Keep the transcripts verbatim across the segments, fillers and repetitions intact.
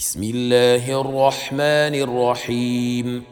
بسم الله الرحمن الرحيم.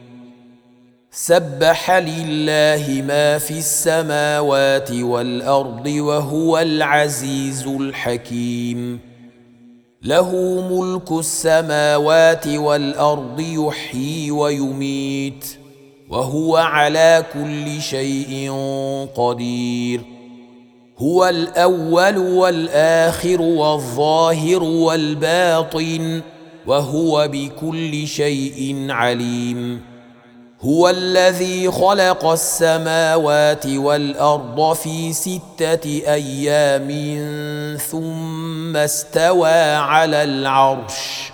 سبح لله ما في السماوات والأرض وهو العزيز الحكيم. له ملك السماوات والأرض يحيي ويميت وهو على كل شيء قدير. هو الأول والآخر والظاهر والباطن وهو بكل شيء عليم. هو الذي خلق السماوات والأرض في ستة أيام ثم استوى على العرش،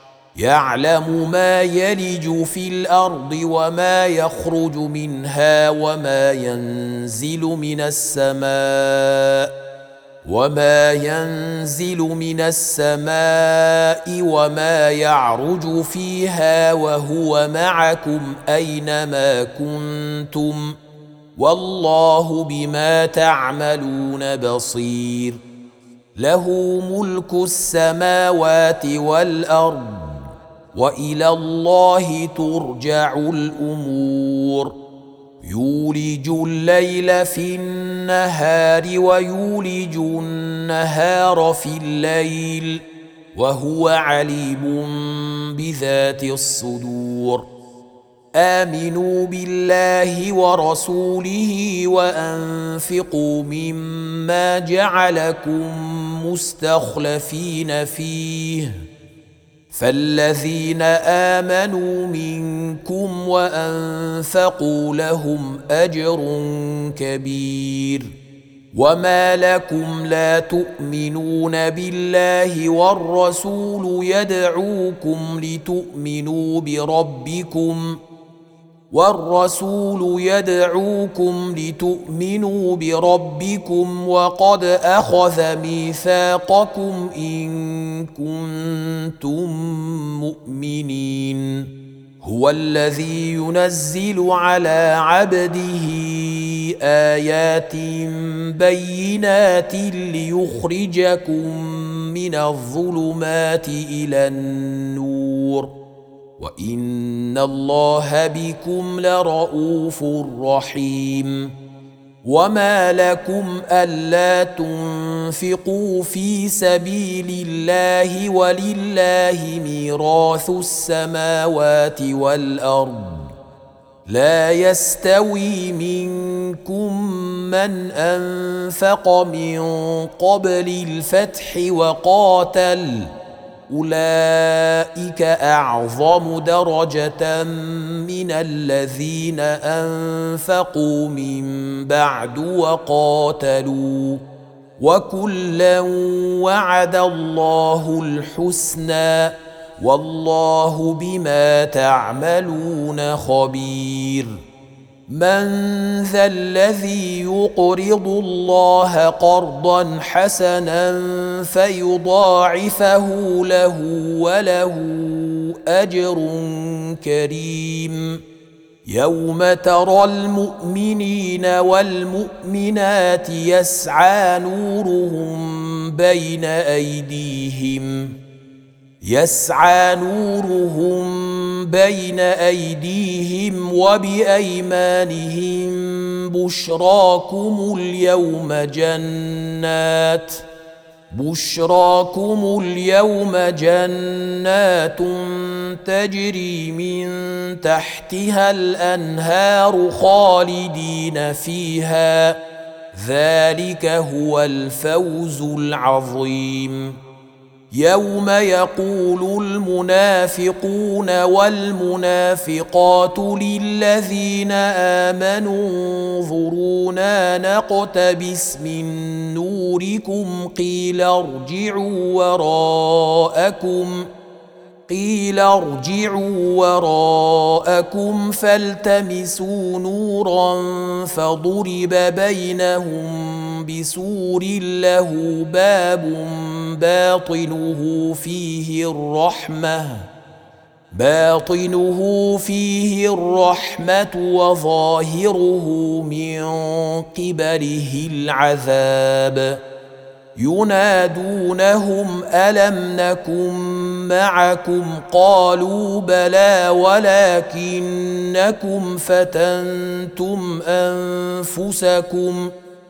يعلم ما يلج في الأرض وما يخرج منها وما ينزل من السماء وما ينزل من السماء وما يعرج فيها وهو معكم أينما كنتم والله بما تعملون بصير. له ملك السماوات والأرض وإلى الله ترجع الأمور. يولج الليل في النهار ويولج النهار في الليل وهو عليم بذات الصدور. آمنوا بالله ورسوله وأنفقوا مما جعلكم مستخلفين فيه، فالذين آمنوا منكم وأنفقوا لهم أجر كبير. وما لكم لا تؤمنون بالله والرسول يدعوكم لتؤمنوا بربكم والرسول يدعوكم لتؤمنوا بربكم وقد أخذ ميثاقكم إن كنتم مؤمنين. هو الذي ينزل على عبده آيات بينات ليخرجكم من الظلمات إلى النور وإن الله بكم لرؤوف رحيم. وما لكم ألا تنفقوا في سبيل الله ولله ميراث السماوات والأرض، لا يستوي منكم من أنفق من قبل الفتح وقاتل، أولئك أعظم درجة من الذين أنفقوا من بعد وقاتلوا، وكلا وعد الله الحسنى والله بما تعملون خبير. من ذا الذي يقرض الله قرضا حسنا فيضاعفه له وله أجر كريم؟ يوم ترى المؤمنين والمؤمنات يسعى نورهم بين أيديهم يسعى نورهم بين أيديهم وبأيمانهم بشراكم اليوم جنات بشراكم اليوم جنات تجري من تحتها الأنهار خالدين فيها، ذلك هو الفوز العظيم. يوم يقول المنافقون والمنافقات للذين آمنوا انظرونا نقتبس من نوركم قيل ارجعوا وراءكم قيل ارجعوا وراءكم فالتمسوا نورا فضرب بينهم بسور له باب باطنه فيه الرحمة باطنه فيه الرحمة وظاهره من قبله العذاب. ينادونهم ألم نكن معكم قالوا بلى ولكنكم فتنتم أنفسكم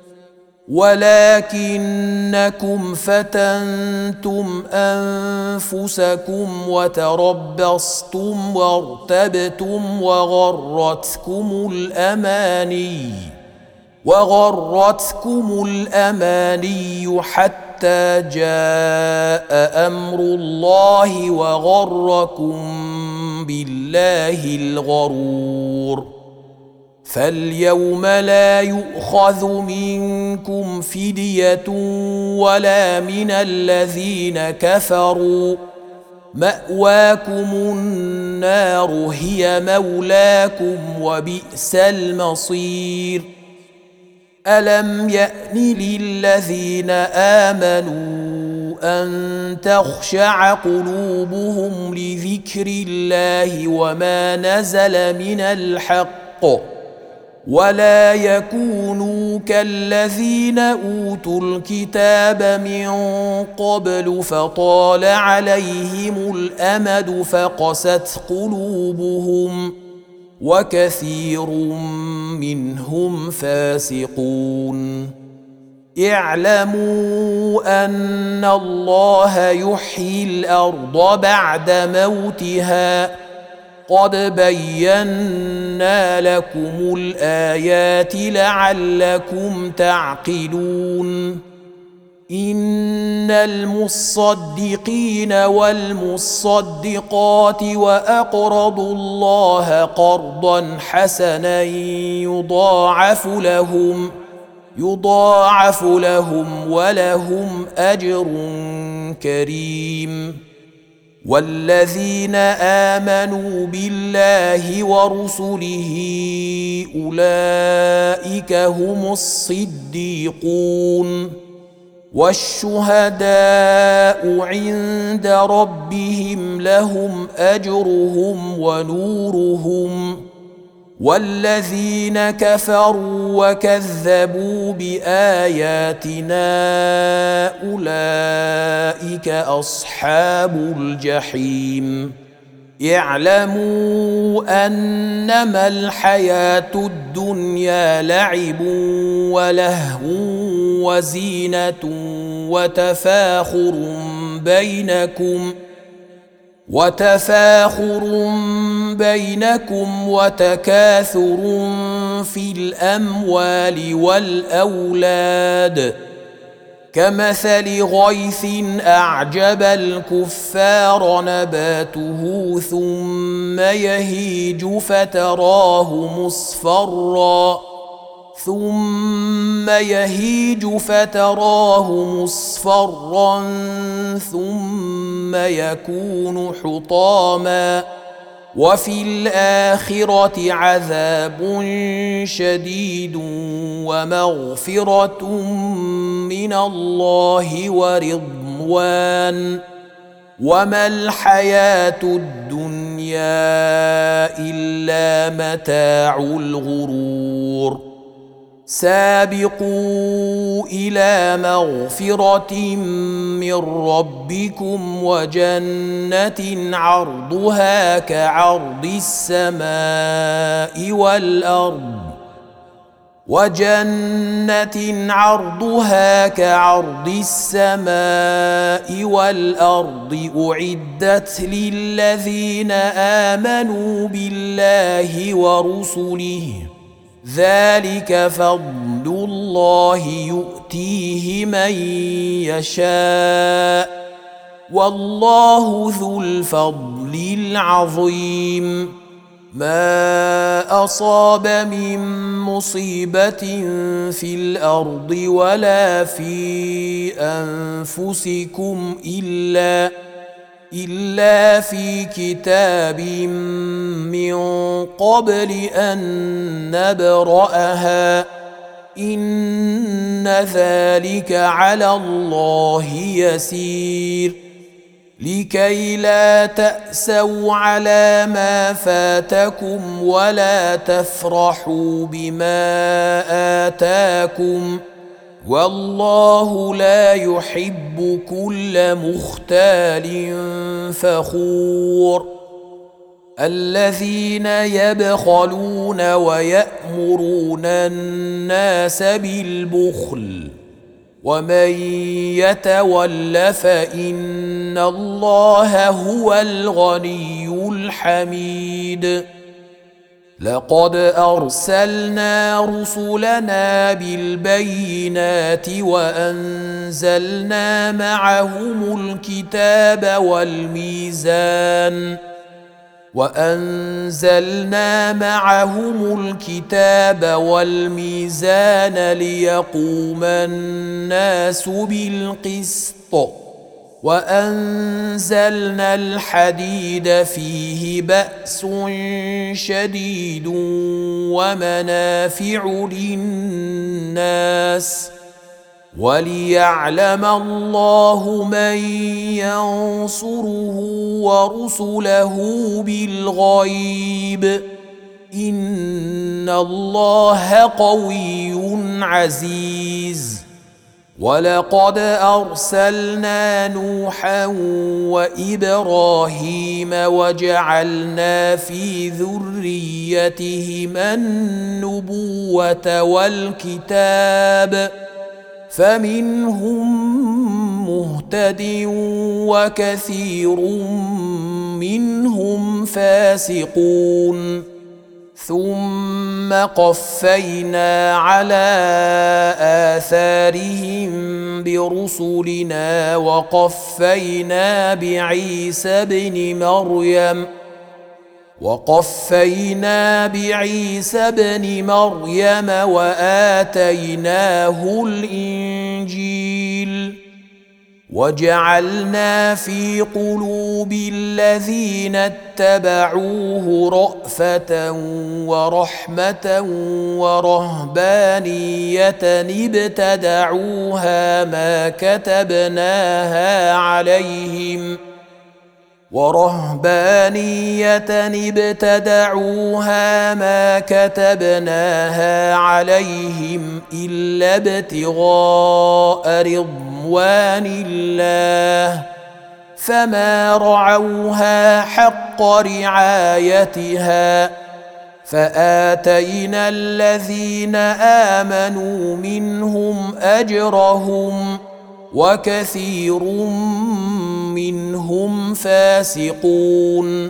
ولكنكم فتنتم أنفسكم وتربصتم وارتبتم وغرتكم الأماني وغرتكم الأماني حتى جاء أمر الله وغركم بالله الغرور. فاليوم لا يؤخذ منكم فدية ولا من الذين كفروا، مأواكم النار هي مولاكم وبئس المصير. ألم يأن للذين آمنوا أن تخشع قلوبهم لذكر الله وما نزل من الحق ولا يكونوا كالذين أوتوا الكتاب من قبل فطال عليهم الأمد فقست قلوبهم وكثير منهم فاسقون. اعلموا أن الله يحيي الأرض بعد موتها قد بينا لكم الآيات لعلكم تعقلون. إن المصدقين والمصدقات وأقرضوا الله قرضا حسنا يضاعف لهم يضاعف لهم ولهم أجر كريم. والذين آمنوا بالله ورسله أولئك هم الصديقون والشهداء عند ربهم لهم أجرهم ونورهم. والذين كفروا وكذبوا بآياتنا أولئك أصحاب الجحيم. اعلموا أنما الحياة الدنيا لعب ولهو وزينة وتفاخر بينكم وتفاخر بينكم وتكاثر في الأموال والأولاد كمثل غيث أعجب الكفار نباته ثم يهيج فتراه مصفرا ثم يهيج فتراه مصفرا ثم يكون حطاما وفي الآخرة عذاب شديد ومغفرة من الله ورضوان وما الحياة الدنيا إلا متاع الغرور. سابقوا إلى مغفرة من ربكم وجنة عرضها كعرض السماء والأرض وجنة عرضها كعرض السماء والأرض أعدت للذين آمنوا بالله ورسله ذلك فضل الله يؤتيه من يشاء والله ذو الفضل العظيم. ما أصاب من مصيبة في الأرض ولا في أنفسكم إلا إلا في كتاب من قبل أن نبرأها إن ذلك على الله يسير. لكي لا تأسوا على ما فاتكم ولا تفرحوا بما آتاكم والله لا يحب كل مختال فخور الذين يبخلون ويأمرون الناس بالبخل ومن يتول فإن الله هو الغني الحميد لقد أرسلنا رسلنا بالبينات وأنزلنا معهم الكتاب والميزان وأنزلنا معهم الكتاب والميزان ليقوم الناس بالقسط وأنزلنا الحديد فيه بأس شديد ومنافع للناس وليعلم الله من ينصره ورسله بالغيب إن الله قوي عزيز ولقد أرسلنا نوحا وإبراهيم وجعلنا في ذريتهما النبوة والكتاب فمنهم مهتد وكثير منهم فاسقون ثم قفينا على آثارهم برسلنا وقفينا بعيسى ابن مريم وقفينا بعيسى ابن مريم وآتيناه الإنجيل وجعلنا في قلوب الذين اتبعوه رأفة ورحمة ورهبانية ابتدعوها ما كتبناها عليهم ورهبانية ابتدعوها ما كتبناها عليهم إلا ابتغاء رضوان الله فما رعوها حق رعايتها فآتينا الذين آمنوا منهم أجرهم وكثير منهم فاسقون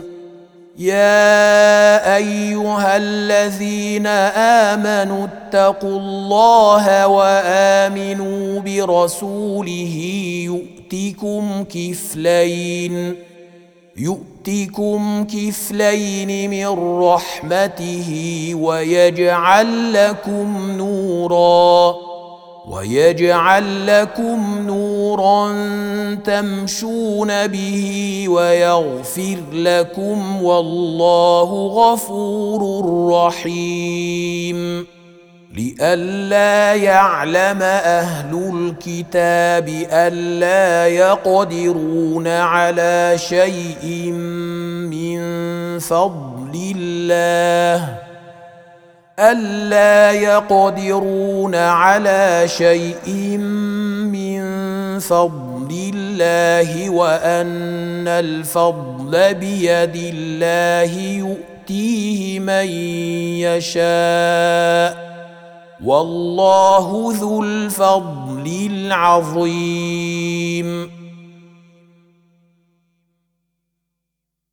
يا أيها الذين آمنوا اتقوا الله وآمنوا برسوله يؤتكم كفلين يؤتكم كفلين من رحمته ويجعل لكم نورا ويجعل لكم نورا تمشون به ويغفر لكم والله غفور رحيم لئلا يعلم أهل الكتاب ألا يقدرون على شيء من فضل الله ألا يقدرون على شيء من فضل الله وأن الفضل بيد الله يؤتيه من يشاء والله ذو الفضل العظيم